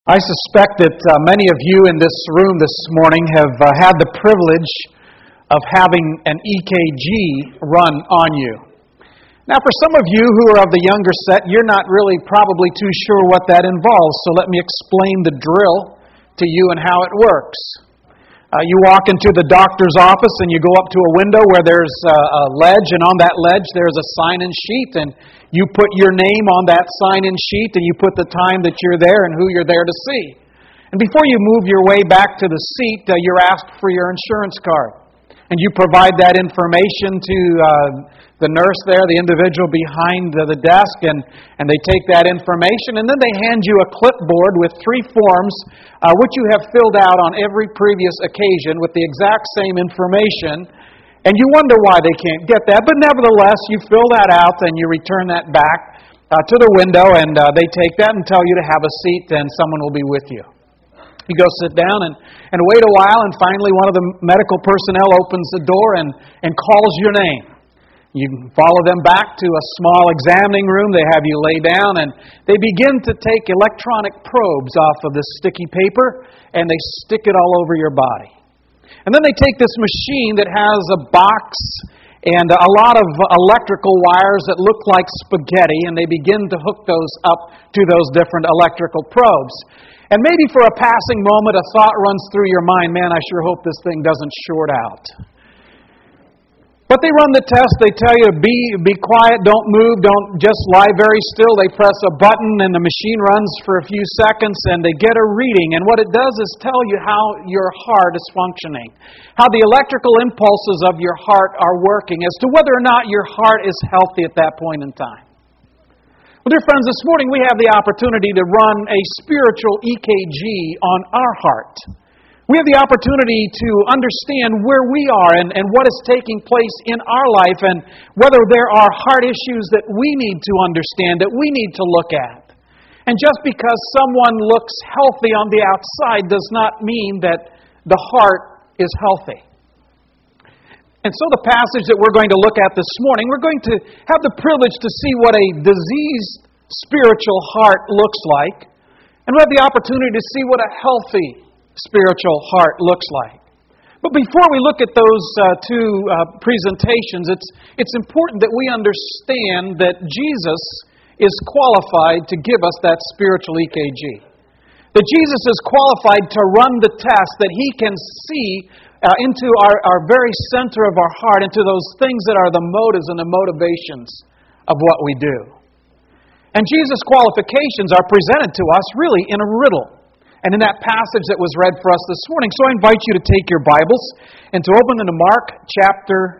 I suspect that many of you in this room this morning have had the privilege of having an EKG run on you. Now, for some of you who are of the younger set, you're not really probably too sure what that involves, so let me explain the drill to you and how it works. You walk into the doctor's office and you go up to a window where there's a ledge, and on that ledge there's a sign-in sheet, and you put your name on that sign-in sheet and you put the time that you're there and who you're there to see. And before you move your way back to the seat, you're asked for your insurance card. And you provide that information to the nurse there, the individual behind the desk, and they take that information, and then they hand you a clipboard with 3 forms, which you have filled out on every previous occasion with the exact same information, and you wonder why they can't get that, but nevertheless, you fill that out and you return that back to the window, and they take that and tell you to have a seat, and someone will be with you. You go sit down and wait a while, and finally one of the medical personnel opens the door and calls your name. You follow them back to a small examining room. They have you lay down, and they begin to take electronic probes off of this sticky paper, and they stick it all over your body. And then they take this machine that has a box and a lot of electrical wires that look like spaghetti, and they begin to hook those up to those different electrical probes. And maybe for a passing moment, a thought runs through your mind, man, I sure hope this thing doesn't short out. But they run the test. They tell you, be quiet, don't move, don't just lie very still. They press a button and the machine runs for a few seconds and they get a reading. And what it does is tell you how your heart is functioning, how the electrical impulses of your heart are working, as to whether or not your heart is healthy at that point in time. Well, dear friends, this morning we have the opportunity to run a spiritual EKG on our heart. We have the opportunity to understand where we are and what is taking place in our life, and whether there are heart issues that we need to understand, that we need to look at. And just because someone looks healthy on the outside does not mean that the heart is healthy. And so the passage that we're going to look at this morning, we're going to have the privilege to see what a diseased spiritual heart looks like, and we have the opportunity to see what a healthy spiritual heart looks like. But before we look at those two presentations, it's important that we understand that Jesus is qualified to give us that spiritual EKG. That Jesus is qualified to run the test, that He can see into our very center of our heart, into those things that are the motives and the motivations of what we do. And Jesus' qualifications are presented to us really in a riddle, and in that passage that was read for us this morning. So I invite you to take your Bibles and to open them to Mark chapter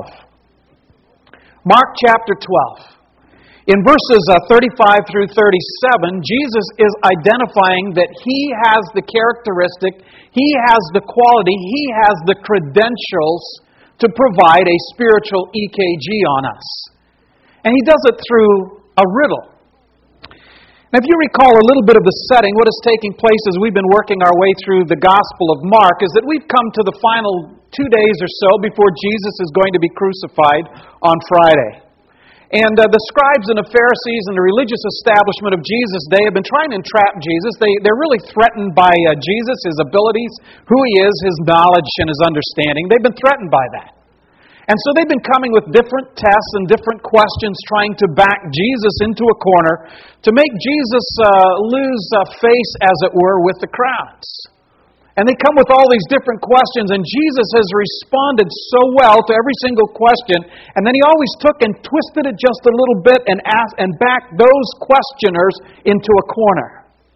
12. Mark chapter 12. In verses 35 through 37, Jesus is identifying that He has the characteristic, He has the quality, He has the credentials to provide a spiritual EKG on us. And He does it through a riddle. Now, if you recall a little bit of the setting, what is taking place as we've been working our way through the Gospel of Mark is that we've come to the final 2 days or so before Jesus is going to be crucified on Friday. And the scribes and the Pharisees and the religious establishment of Jesus' day have been trying to entrap Jesus. They're really threatened by Jesus, His abilities, who He is, His knowledge, and His understanding. They've been threatened by that. And so they've been coming with different tests and different questions, trying to back Jesus into a corner to make Jesus lose face, as it were, with the crowds. And they come with all these different questions, and Jesus has responded so well to every single question, and then He always took and twisted it just a little bit and backed those questioners into a corner.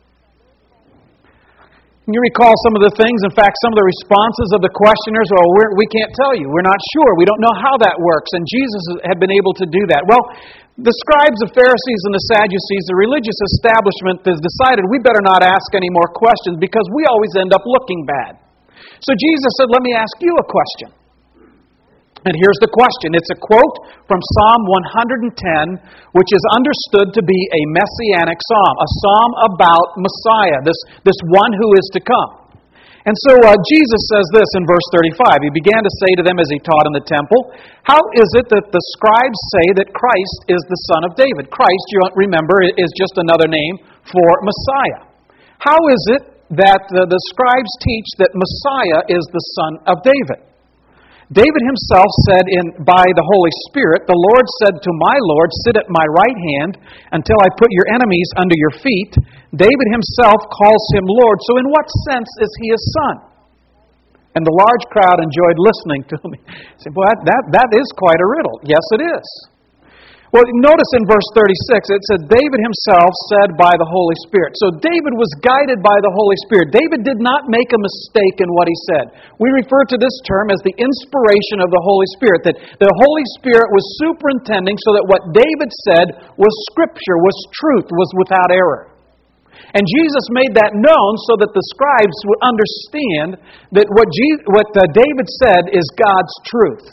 You recall some of the things, in fact, some of the responses of the questioners, we can't tell you, we're not sure, we don't know how that works, and Jesus had been able to do that. Well, the scribes, the Pharisees, and the Sadducees, the religious establishment has decided we better not ask any more questions because we always end up looking bad. So Jesus said, let me ask you a question. And here's the question. It's a quote from Psalm 110, which is understood to be a messianic psalm, a psalm about Messiah, this one who is to come. And so Jesus says this in verse 35. He began to say to them as He taught in the temple, how is it that the scribes say that Christ is the son of David? Christ, you remember, is just another name for Messiah. How is it that the scribes teach that Messiah is the son of David? David himself said by the Holy Spirit, "The Lord said to my Lord, sit at my right hand until I put your enemies under your feet." David himself calls him Lord. So in what sense is he a son? And the large crowd enjoyed listening to me. Say, "Well, that is quite a riddle." Yes, it is. Well, notice in verse 36, it said, David himself said by the Holy Spirit. So David was guided by the Holy Spirit. David did not make a mistake in what he said. We refer to this term as the inspiration of the Holy Spirit, that the Holy Spirit was superintending so that what David said was Scripture, was truth, was without error. And Jesus made that known so that the scribes would understand that what David said is God's truth.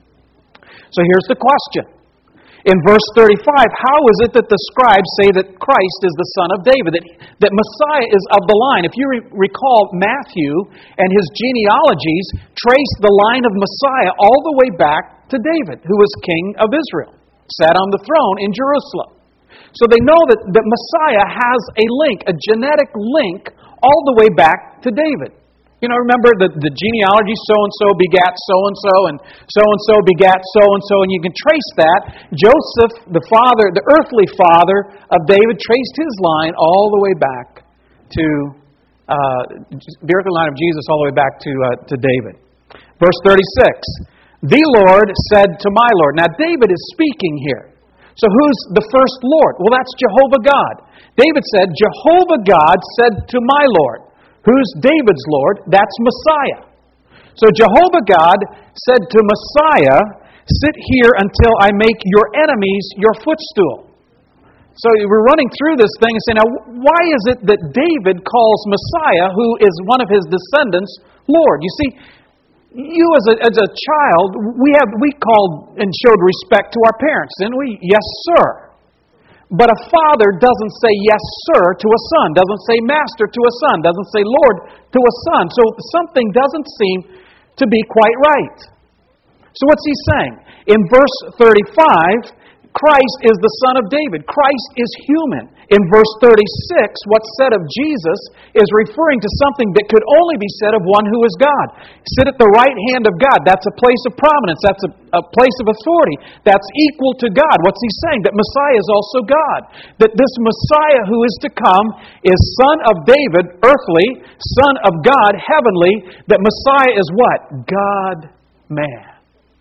So here's the question. In verse 35, how is it that the scribes say that Christ is the son of David, that Messiah is of the line? If you recall, Matthew and his genealogies trace the line of Messiah all the way back to David, who was king of Israel, sat on the throne in Jerusalem. So they know that Messiah has a link, a genetic link, all the way back to David. You know, remember the genealogy, so-and-so begat so-and-so, and so-and-so begat so-and-so, and you can trace that. Joseph, the earthly father of David, traced his line all the way back to, the earthly line of Jesus all the way back to David. Verse 36, the Lord said to my Lord. Now David is speaking here. So who's the first Lord? Well, that's Jehovah God. David said, Jehovah God said to my Lord. Who's David's Lord? That's Messiah. So Jehovah God said to Messiah, sit here until I make your enemies your footstool. So we're running through this thing and saying, now why is it that David calls Messiah, who is one of his descendants, Lord? You see, you as a child, we called and showed respect to our parents, didn't we? Yes, sir. But a father doesn't say yes, sir, to a son, doesn't say master to a son, doesn't say Lord to a son. So something doesn't seem to be quite right. So what's he saying? In verse 35, Christ is the son of David. Christ is human. In verse 36, what's said of Jesus is referring to something that could only be said of one who is God. Sit at the right hand of God. That's a place of prominence. That's a place of authority. That's equal to God. What's he saying? That Messiah is also God. That this Messiah who is to come is son of David, earthly, son of God, heavenly. That Messiah is what? God-man.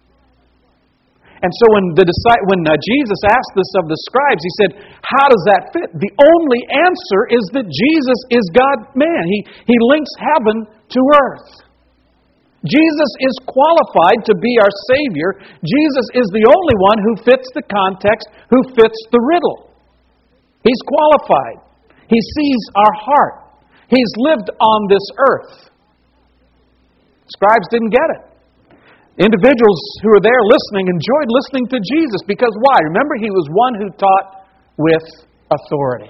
And so when Jesus asked this of the scribes, he said, how does that fit? The only answer is that Jesus is God-man. He links heaven to earth. Jesus is qualified to be our Savior. Jesus is the only one who fits the context, who fits the riddle. He's qualified. He sees our heart. He's lived on this earth. Scribes didn't get it. Individuals who were there listening enjoyed listening to Jesus because why? Remember, he was one who taught with authority.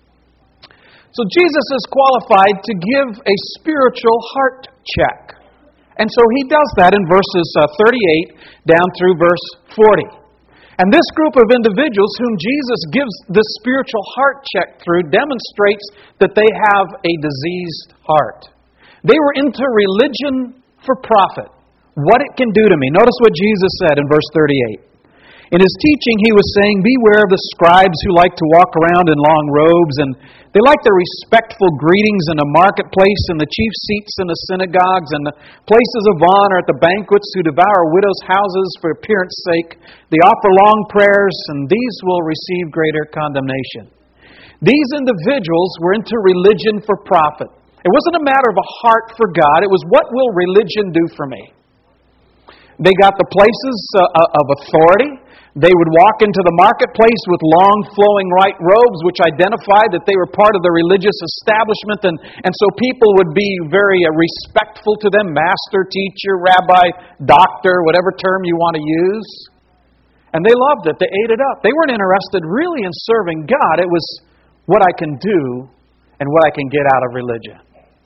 So Jesus is qualified to give a spiritual heart check. And so he does that in verses 38 down through verse 40. And this group of individuals whom Jesus gives this spiritual heart check through demonstrates that they have a diseased heart. They were into religion for profit. What it can do to me. Notice what Jesus said in verse 38. In his teaching, he was saying, beware of the scribes who like to walk around in long robes, and they like the respectful greetings in the marketplace, and the chief seats in the synagogues, and the places of honor at the banquets, who devour widows' houses for appearance sake. They offer long prayers, and these will receive greater condemnation. These individuals were into religion for profit. It wasn't a matter of a heart for God. It was, what will religion do for me? They got the places of authority. They would walk into the marketplace with long flowing white robes, which identified that they were part of the religious establishment. And so people would be very respectful to them, master, teacher, rabbi, doctor, whatever term you want to use. And they loved it. They ate it up. They weren't interested really in serving God. It was what I can do and what I can get out of religion.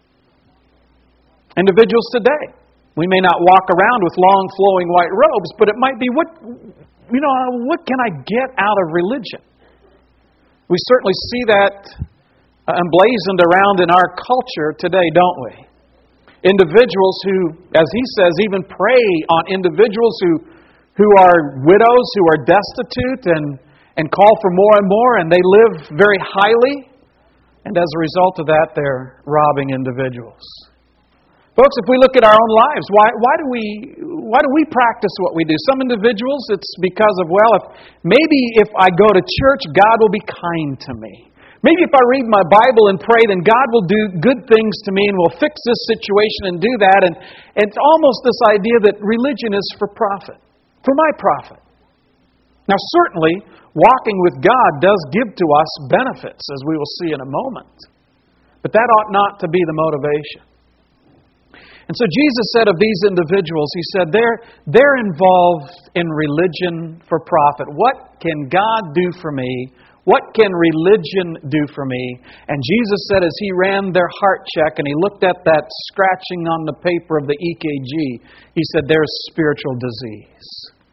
Individuals today. We may not walk around with long flowing white robes, but it might be, what can I get out of religion? We certainly see that emblazoned around in our culture today, don't we? Individuals who, as he says, even prey on individuals who are widows, who are destitute, and call for more and more, and they live very highly, and as a result of that, they're robbing individuals. Folks, if we look at our own lives, why do we practice what we do? Some individuals, it's because of, maybe if I go to church, God will be kind to me. Maybe if I read my Bible and pray, then God will do good things to me and will fix this situation and do that. And it's almost this idea that religion is for profit, for my profit. Now, certainly, walking with God does give to us benefits, as we will see in a moment. But that ought not to be the motivation. And so Jesus said of these individuals, He said, they're involved in religion for profit. What can God do for me? What can religion do for me? And Jesus said as He ran their heart check and He looked at that scratching on the paper of the EKG, He said, there's spiritual disease.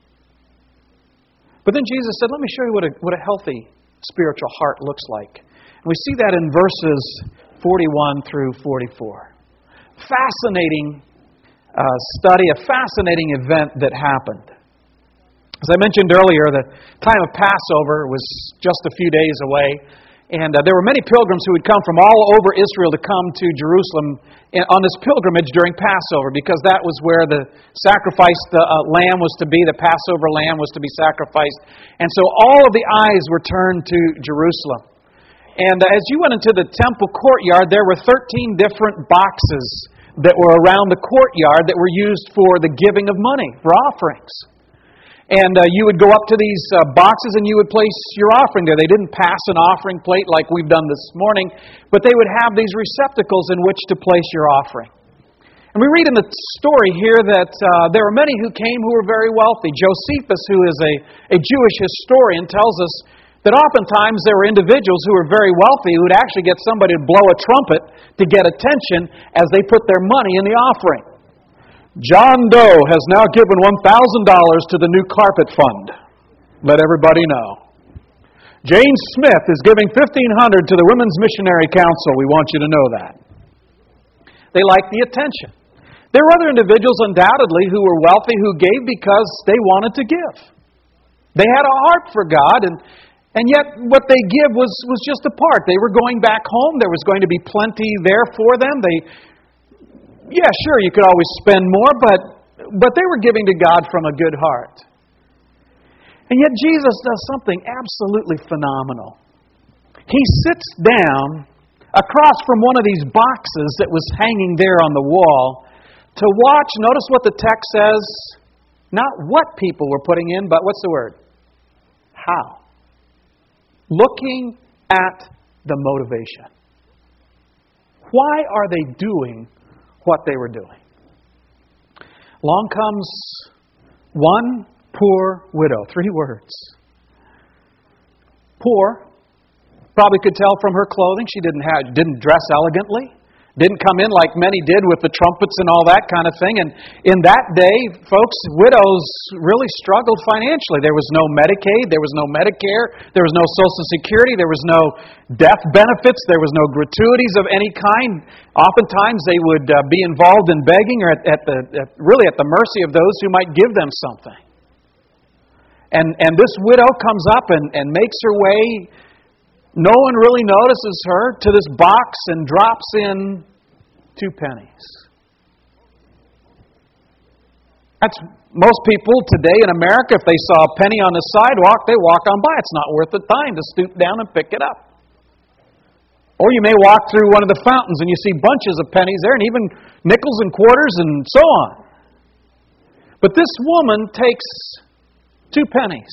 But then Jesus said, let me show you what a healthy spiritual heart looks like. And we see that in verses 41 through 44. Fascinating study, a fascinating event that happened. As I mentioned earlier, the time of Passover was just a few days away, and there were many pilgrims who would come from all over Israel to come to Jerusalem on this pilgrimage during Passover, because that was where the sacrificed lamb was to be, the Passover lamb was to be sacrificed. And so all of the eyes were turned to Jerusalem. And as you went into the temple courtyard, there were 13 different boxes that were around the courtyard that were used for the giving of money, for offerings. And you would go up to these boxes and you would place your offering there. They didn't pass an offering plate like we've done this morning, but they would have these receptacles in which to place your offering. And we read in the story here that there were many who came who were very wealthy. Josephus, who is a Jewish historian, tells us that oftentimes there were individuals who were very wealthy who would actually get somebody to blow a trumpet to get attention as they put their money in the offering. John Doe has now given $1,000 to the new carpet fund. Let everybody know. Jane Smith is giving $1,500 to the Women's Missionary Council. We want you to know that. They liked the attention. There were other individuals undoubtedly who were wealthy who gave because they wanted to give. They had a heart for God, and yet what they give was just a part. They were going back home. There was going to be plenty there for them. Sure, you could always spend more, but they were giving to God from a good heart. And yet Jesus does something absolutely phenomenal. He sits down across from one of these boxes that was hanging there on the wall to watch, notice what the text says, not what people were putting in, but what's the word? How. Looking at the motivation. Why are they doing what they were doing? Along comes one poor widow. 3 words. Poor. Probably could tell from her clothing she didn't dress elegantly. Didn't come in like many did with the trumpets and all that kind of thing. And in that day, folks, widows really struggled financially. There was no Medicaid, there was no Medicare, there was no Social Security, there was no death benefits, there was no gratuities of any kind. Oftentimes they would be involved in begging or at the mercy of those who might give them something. And this widow comes up and makes her way. No one really notices her to this box and drops in 2 pennies. That's most people today in America, if they saw a penny on the sidewalk, they walk on by. It's not worth the time to stoop down and pick it up. Or you may walk through one of the fountains and you see bunches of pennies there and even nickels and quarters and so on. But this woman takes 2 pennies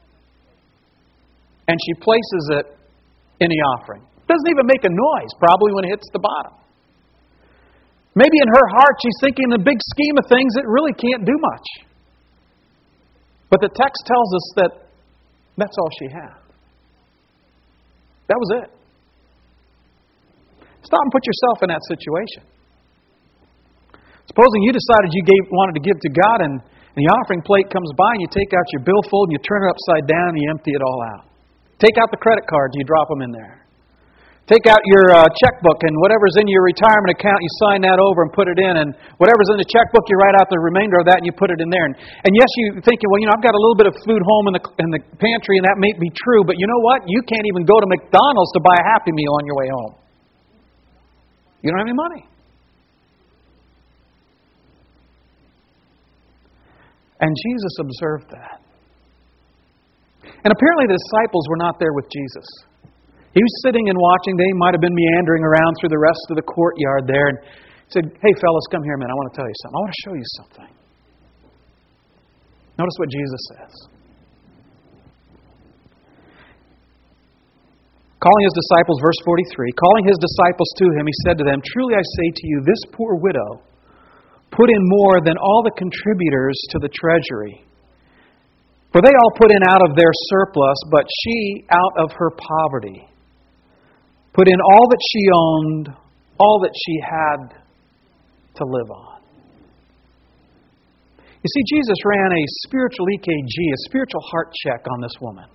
and she places it in the offering. It doesn't even make a noise, probably when it hits the bottom. Maybe in her heart she's thinking in the big scheme of things it really can't do much. But the text tells us that that's all she had. That was it. Stop and put yourself in that situation. Supposing you decided you wanted to give to God and the offering plate comes by and you take out your billfold and you turn it upside down and you empty it all out. Take out the credit cards, you drop them in there. Take out your checkbook, and whatever's in your retirement account, you sign that over and put it in. And whatever's in the checkbook, you write out the remainder of that and you put it in there. And yes, you're thinking, well, I've got a little bit of food home in the pantry, and that may be true. But you know what? You can't even go to McDonald's to buy a Happy Meal on your way home. You don't have any money. And Jesus observed that. And apparently the disciples were not there with Jesus. He was sitting and watching. They might have been meandering around through the rest of the courtyard there. And he said, hey, fellas, come here a minute. I want to tell you something. I want to show you something. Notice what Jesus says. Calling his disciples, verse 43, calling his disciples to him, he said to them, truly I say to you, this poor widow put in more than all the contributors to the treasury. For they all put in out of their surplus, but she out of her poverty put in all that she owned, all that she had to live on. You see, Jesus ran a spiritual EKG, a spiritual heart check on this woman.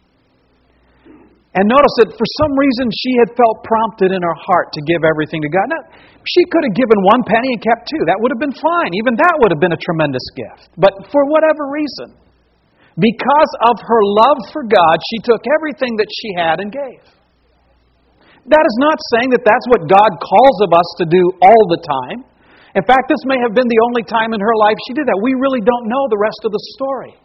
And notice that for some reason she had felt prompted in her heart to give everything to God. Now, she could have given 1 penny and kept 2. That would have been fine. Even that would have been a tremendous gift. But for whatever reason, because of her love for God, she took everything that she had and gave. That is not saying that that's what God calls of us to do all the time. In fact, this may have been the only time in her life she did that. We really don't know the rest of the story.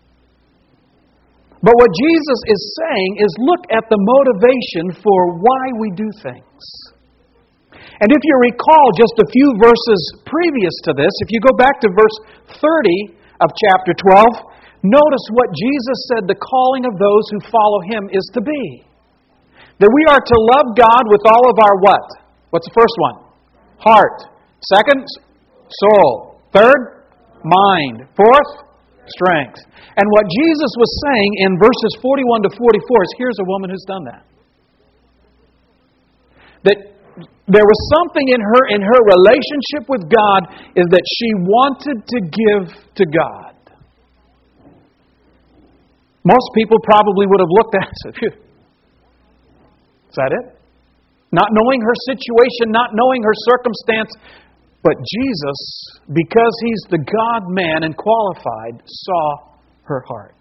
But what Jesus is saying is look at the motivation for why we do things. And if you recall just a few verses previous to this, if you go back to verse 30 of chapter 12, notice what Jesus said the calling of those who follow Him is to be. That we are to love God with all of our what? What's the first one? Heart. Second, soul. Third, mind. Fourth, strength. And what Jesus was saying in verses 41 to 44 is here's a woman who's done that. That there was something in her relationship with God is that she wanted to give to God. Most people probably would have looked at it and said, phew, is that it? Not knowing her situation, not knowing her circumstance. But Jesus, because He's the God-man and qualified, saw her heart.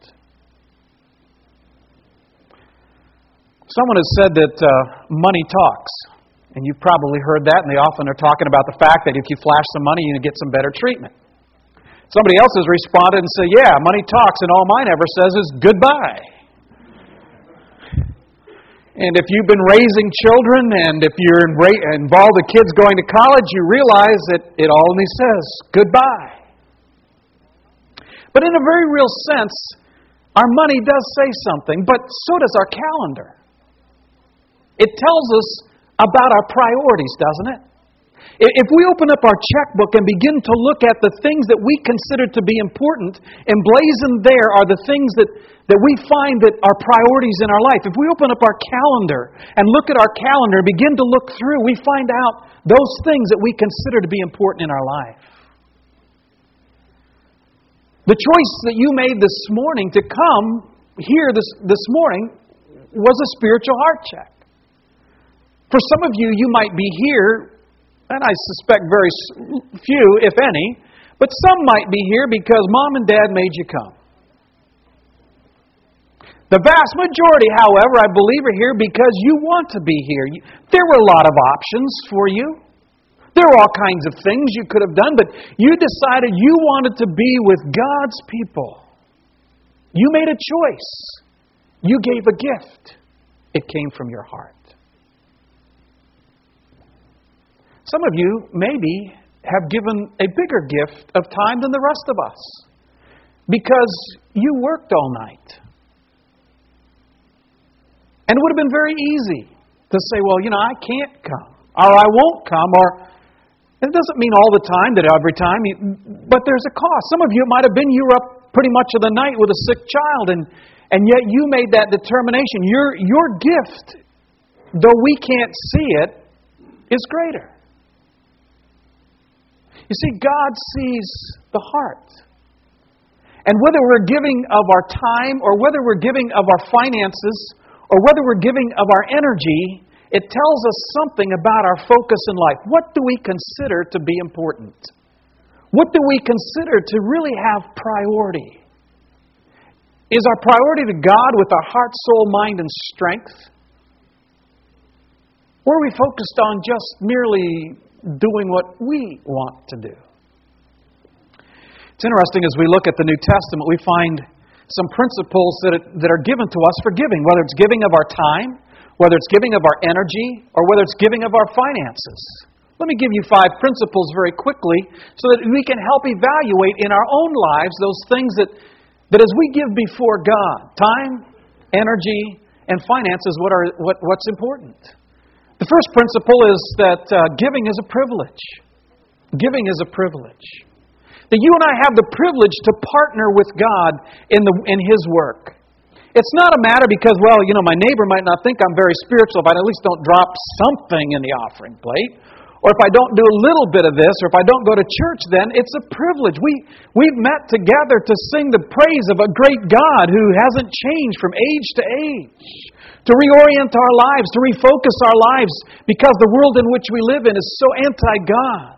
Someone has said that money talks. And you've probably heard that, and they often are talking about the fact that if you flash some money, you get some better treatment. Somebody else has responded and said, yeah, money talks, and all mine ever says is goodbye. And if you've been raising children, and if you're involved with kids going to college, you realize that it only says goodbye. But in a very real sense, our money does say something, but so does our calendar. It tells us about our priorities, doesn't it? If we open up our checkbook and begin to look at the things that we consider to be important, emblazoned there are the things that we find that are priorities in our life. If we open up our calendar and look at our calendar, begin to look through, we find out those things that we consider to be important in our life. The choice that you made this morning to come here this morning was a spiritual heart check. For some of you, you might be here, and I suspect very few, if any, but some might be here because Mom and Dad made you come. The vast majority, however, I believe are here because you want to be here. There were a lot of options for you. There were all kinds of things you could have done, but you decided you wanted to be with God's people. You made a choice. You gave a gift. It came from your heart. Some of you maybe have given a bigger gift of time than the rest of us because you worked all night. And it would have been very easy to say, well, I can't come, or I won't come, or it doesn't mean all the time that every time, but there's a cost. Some of you, it might have been you were up pretty much of the night with a sick child, and yet you made that determination. Your gift, though we can't see it, is greater. You see, God sees the heart. And whether we're giving of our time, or whether we're giving of our finances, or whether we're giving of our energy, it tells us something about our focus in life. What do we consider to be important? What do we consider to really have priority? Is our priority to God with our heart, soul, mind, and strength? Or are we focused on just merely doing what we want to do? It's interesting, as we look at the New Testament, we find some principles that are given to us for giving, whether it's giving of our time, whether it's giving of our energy, or whether it's giving of our finances. Let me give you 5 principles very quickly so that we can help evaluate in our own lives those things that as we give before God, time, energy, and finances, what's important. The first principle is that giving is a privilege. Giving is a privilege. That you and I have the privilege to partner with God in His work. It's not a matter because, my neighbor might not think I'm very spiritual if I at least don't drop something in the offering plate. Or if I don't do a little bit of this, or if I don't go to church, then it's a privilege. We've met together to sing the praise of a great God who hasn't changed from age to age. To reorient our lives, to refocus our lives, because the world in which we live in is so anti-God.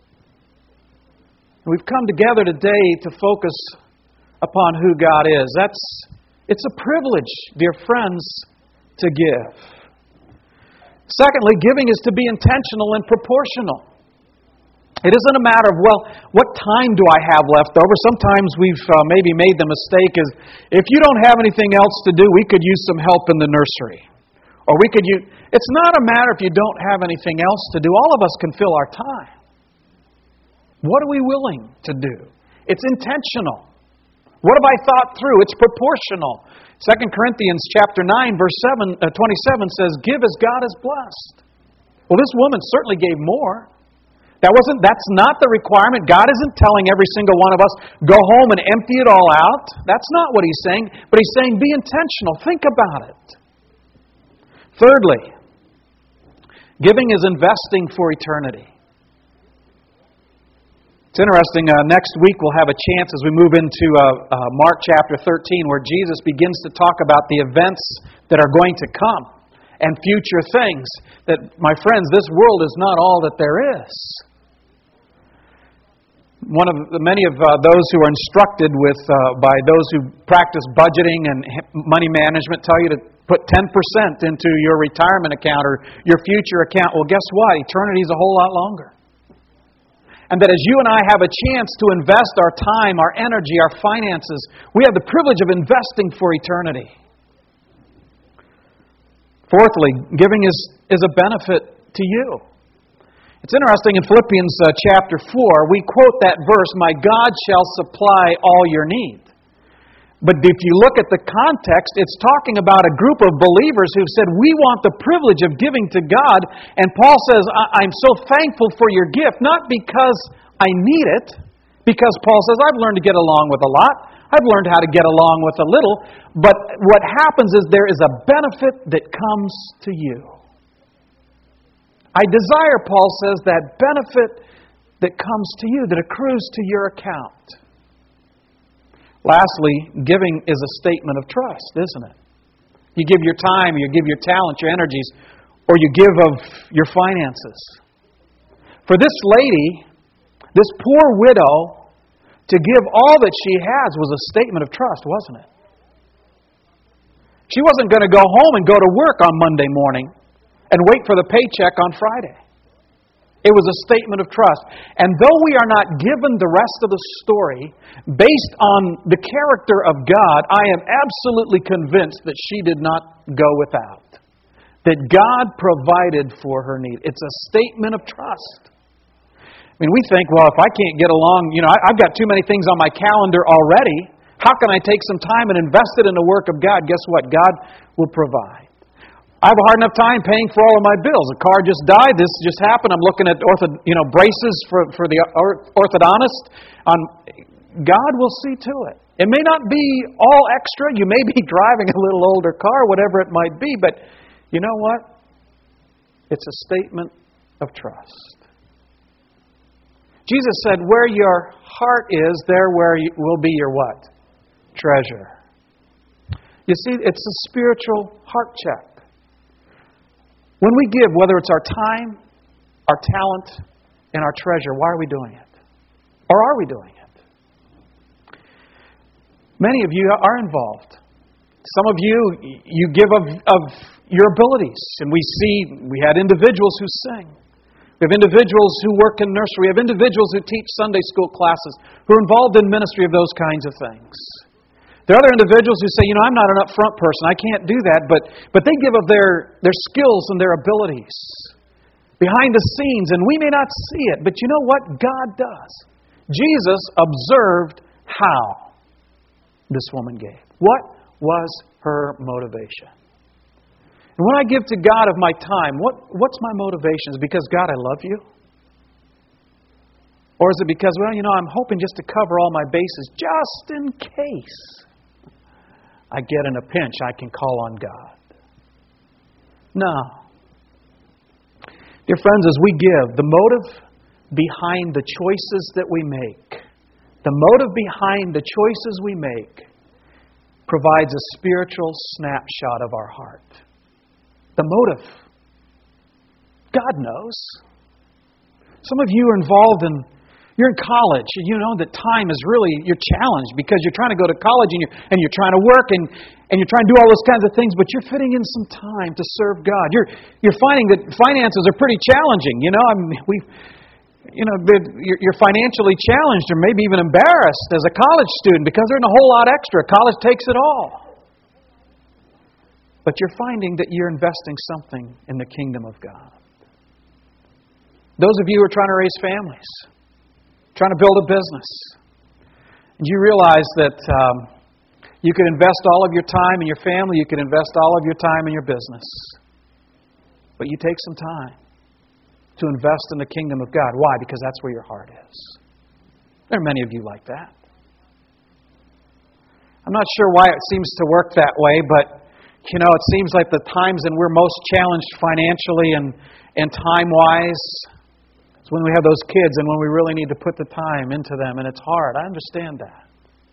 We've come together today to focus upon who God is. It's a privilege, dear friends, to give. Secondly, giving is to be intentional and proportional. It isn't a matter of, what time do I have left over? Sometimes we've maybe made the mistake is, if you don't have anything else to do, we could use some help in the nursery. Or we could use... It's not a matter if you don't have anything else to do. All of us can fill our time. What are we willing to do? It's intentional. What have I thought through? It's proportional. 2 Corinthians chapter 9, verse 27 says, "Give as God has blessed." Well, this woman certainly gave more. That's not the requirement. God isn't telling every single one of us, go home and empty it all out. That's not what He's saying. But He's saying, be intentional. Think about it. Thirdly, giving is investing for eternity. It's interesting, next week we'll have a chance as we move into Mark chapter 13 where Jesus begins to talk about the events that are going to come and future things. That, my friends, this world is not all that there is. Many of those who are instructed by those who practice budgeting and money management tell you to put 10% into your retirement account or your future account. Well, guess what? Eternity is a whole lot longer. And that as you and I have a chance to invest our time, our energy, our finances, we have the privilege of investing for eternity. Fourthly, giving is a benefit to you. It's interesting, in Philippians chapter 4, we quote that verse, "My God shall supply all your need." But if you look at the context, it's talking about a group of believers who've said, we want the privilege of giving to God. And Paul says, I'm so thankful for your gift, not because I need it, because Paul says, I've learned to get along with a lot. I've learned how to get along with a little. But what happens is there is a benefit that comes to you. I desire, Paul says, that benefit that comes to you, that accrues to your account. Lastly, giving is a statement of trust, isn't it? You give your time, you give your talent, your energies, or you give of your finances. For this lady, this poor widow, to give all that she has was a statement of trust, wasn't it? She wasn't going to go home and go to work on Monday morning and wait for the paycheck on Friday. It was a statement of trust. And though we are not given the rest of the story, based on the character of God, I am absolutely convinced that she did not go without. That God provided for her need. It's a statement of trust. I mean, we think, well, if I can't get along, I've got too many things on my calendar already. How can I take some time and invest it in the work of God? Guess what? God will provide. I have a hard enough time paying for all of my bills. A car just died. This just happened. I'm looking at braces for the orthodontist. God will see to it. It may not be all extra. You may be driving a little older car, whatever it might be. But you know what? It's a statement of trust. Jesus said, where your heart is, there will be your what? Treasure. You see, it's a spiritual heart check. When we give, whether it's our time, our talent, and our treasure, why are we doing it? Or are we doing it? Many of you are involved. Some of you give of your abilities. And we had individuals who sing. We have individuals who work in nursery. We have individuals who teach Sunday school classes, who are involved in ministry of those kinds of things. There are other individuals who say, I'm not an upfront person. I can't do that. But they give of their skills and their abilities behind the scenes. And we may not see it. But you know what? God does. Jesus observed how this woman gave. What was her motivation? And when I give to God of my time, what's my motivation? Is it because, God, I love you? Or is it because, I'm hoping just to cover all my bases, just in case I get in a pinch, I can call on God? No. Dear friends, as we give, the motive behind the choices that we make, the motive behind the choices we make, provides a spiritual snapshot of our heart. The motive. God knows. Some of you are involved you're in college, and you know that time is really, you're challenged because you're trying to go to college and you're trying to work and you're trying to do all those kinds of things, but you're fitting in some time to serve God. You're finding that finances are pretty challenging. You're financially challenged or maybe even embarrassed as a college student because they're in a whole lot extra. College takes it all. But you're finding that you're investing something in the kingdom of God. Those of you who are trying to raise families, trying to build a business, and you realize that you could invest all of your time in your family, you could invest all of your time in your business. But you take some time to invest in the kingdom of God. Why? Because that's where your heart is. There are many of you like that. I'm not sure why it seems to work that way, but it seems like the times when we're most challenged financially and time-wise is when we have those kids and when we really need to put the time into them, and it's hard. I understand that.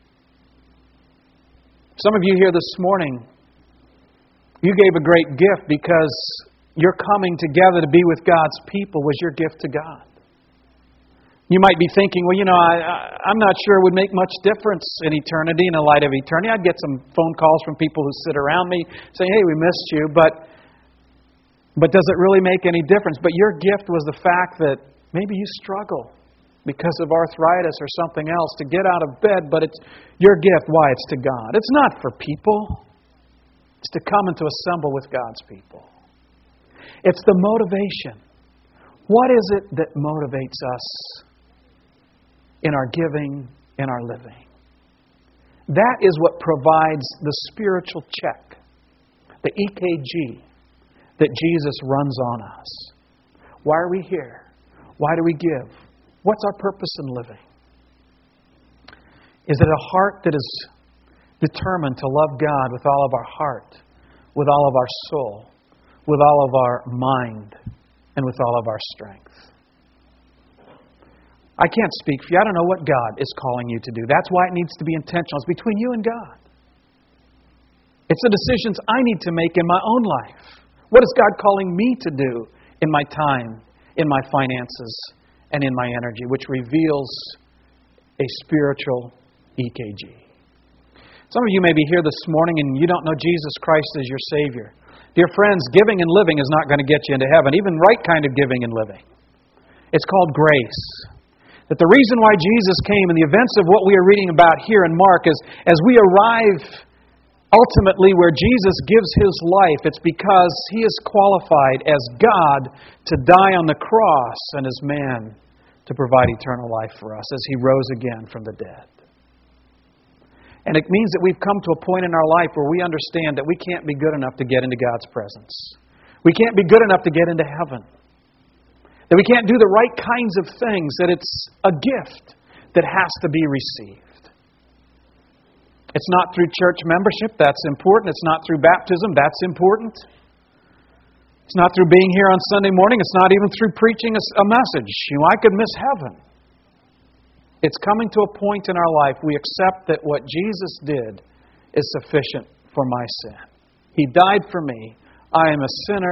Some of you here this morning, you gave a great gift because your coming together to be with God's people was your gift to God. You might be thinking, I'm not sure it would make much difference in eternity, in the light of eternity. I'd get some phone calls from people who sit around me saying, hey, we missed you, but does it really make any difference? But your gift was the fact that maybe you struggle because of arthritis or something else to get out of bed, but it's your gift. Why? It's to God. It's not for people. It's to come and to assemble with God's people. It's the motivation. What is it that motivates us in our giving, in our living? That is what provides the spiritual check, the EKG that Jesus runs on us. Why are we here? Why do we give? What's our purpose in living? Is it a heart that is determined to love God with all of our heart, with all of our soul, with all of our mind, and with all of our strength? I can't speak for you. I don't know what God is calling you to do. That's why it needs to be intentional. It's between you and God. It's the decisions I need to make in my own life. What is God calling me to do in my time, in my finances, and in my energy, which reveals a spiritual EKG. Some of you may be here this morning and you don't know Jesus Christ as your Savior. Dear friends, giving and living is not going to get you into heaven, even right kind of giving and living. It's called grace. That the reason why Jesus came and the events of what we are reading about here in Mark is as we arrive ultimately where Jesus gives His life, it's because He is qualified as God to die on the cross and as man to provide eternal life for us as He rose again from the dead. And it means that we've come to a point in our life where we understand that we can't be good enough to get into God's presence. We can't be good enough to get into heaven. That we can't do the right kinds of things, that it's a gift that has to be received. It's not through church membership, that's important. It's not through baptism, that's important. It's not through being here on Sunday morning. It's not even through preaching a message. I could miss heaven. It's coming to a point in our life we accept that what Jesus did is sufficient for my sin. He died for me. I am a sinner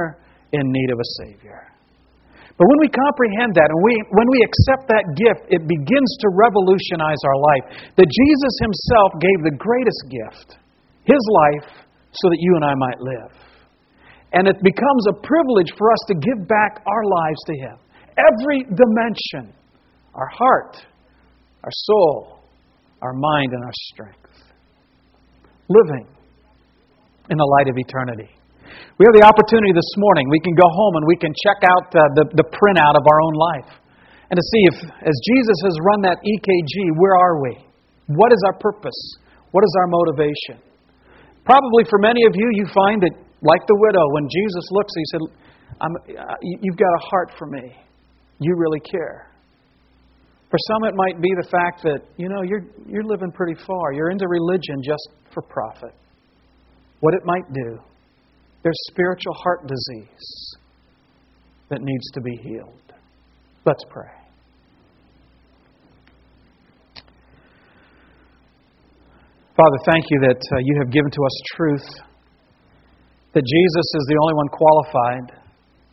in need of a Savior. But when we comprehend that and when we accept that gift, it begins to revolutionize our life. That Jesus Himself gave the greatest gift, His life, so that you and I might live. And it becomes a privilege for us to give back our lives to Him. Every dimension, our heart, our soul, our mind, and our strength. Living in the light of eternity. We have the opportunity this morning. We can go home and we can check out the printout of our own life. And to see if, as Jesus has run that EKG, where are we? What is our purpose? What is our motivation? Probably for many of you, you find that, like the widow, when Jesus looks, He said, you've got a heart for me. You really care. For some, it might be the fact that, you're living pretty far. You're into religion just for profit. What it might do, there's spiritual heart disease that needs to be healed. Let's pray. Father, thank You that You have given to us truth, that Jesus is the only one qualified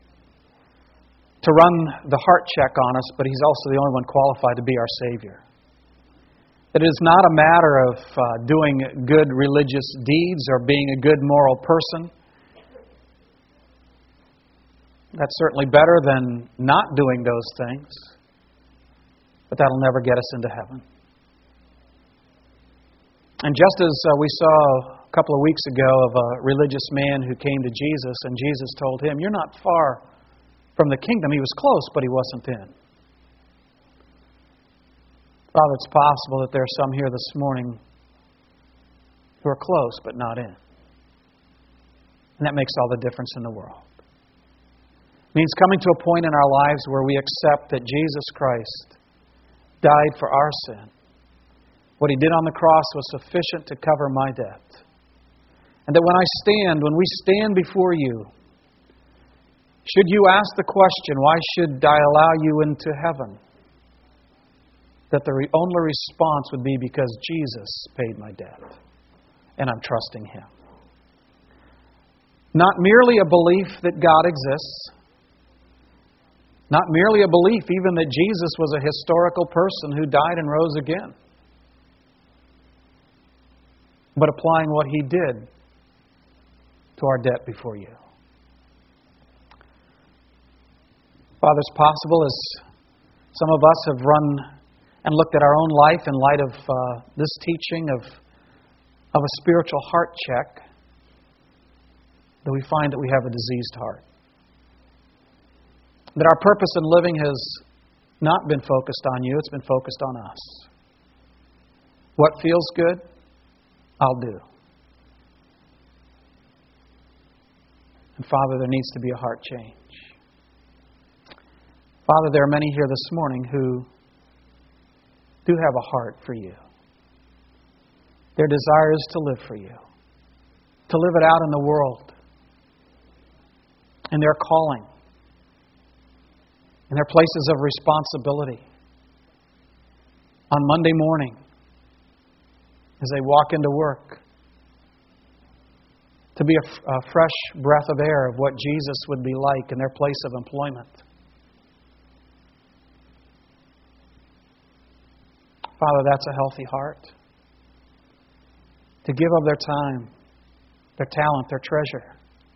to run the heart check on us, but He's also the only one qualified to be our Savior. That it is not a matter of doing good religious deeds or being a good moral person. That's certainly better than not doing those things, but that'll never get us into heaven. And just as we saw a couple of weeks ago of a religious man who came to Jesus, and Jesus told him, "You're not far from the kingdom." He was close, but he wasn't in. Father, it's possible that there are some here this morning who are close, but not in. And that makes all the difference in the world. It means coming to a point in our lives where we accept that Jesus Christ died for our sin. What He did on the cross was sufficient to cover my debt. And that when we stand before You, should You ask the question, why should I allow You into heaven? That the only response would be because Jesus paid my debt. And I'm trusting Him. Not merely a belief that God exists. Not merely a belief even that Jesus was a historical person who died and rose again. But applying what He did to our debt before You. Father, it's possible as some of us have run and looked at our own life in light of this teaching of a spiritual heart check, that we find that we have a diseased heart. That our purpose in living has not been focused on You, it's been focused on us. What feels good, I'll do. And Father, there needs to be a heart change. Father, there are many here this morning who do have a heart for You. Their desire is to live for You, to live it out in the world, in their calling, in their places of responsibility. On Monday morning, as they walk into work, to be a fresh breath of air of what Jesus would be like in their place of employment. Father, that's a healthy heart. To give of their time, their talent, their treasure,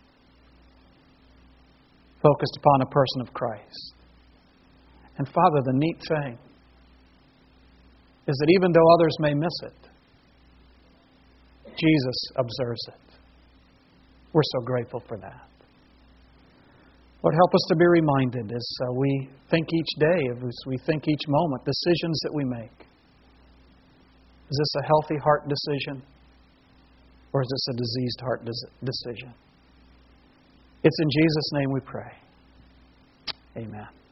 focused upon a person of Christ. And Father, the neat thing is that even though others may miss it, Jesus observes it. We're so grateful for that. Lord, help us to be reminded as we think each day, as we think each moment, decisions that we make. Is this a healthy heart decision? Or is this a diseased heart decision? It's in Jesus' name we pray. Amen.